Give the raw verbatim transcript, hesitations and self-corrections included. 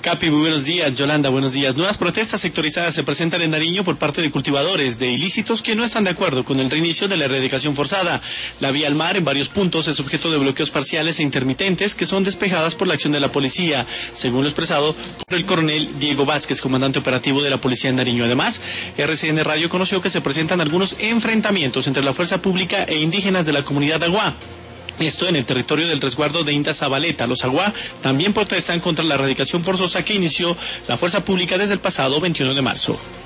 Capi, muy buenos días. Yolanda, buenos días. Nuevas protestas sectorizadas se presentan en Nariño por parte de cultivadores de ilícitos que no están de acuerdo con el reinicio de la erradicación forzada. La vía al mar en varios puntos es objeto de bloqueos parciales e intermitentes que son despejadas por la acción de la policía, según lo expresado por el coronel Diego Vázquez, comandante operativo de la policía en Nariño. Además, R C N Radio conoció que se presentan algunos enfrentamientos entre la fuerza pública e indígenas de la comunidad Aguá. Esto en el territorio del resguardo de Inda Zabaleta. Los Aguá también protestan contra la erradicación forzosa que inició la fuerza pública desde el pasado veintiuno de marzo.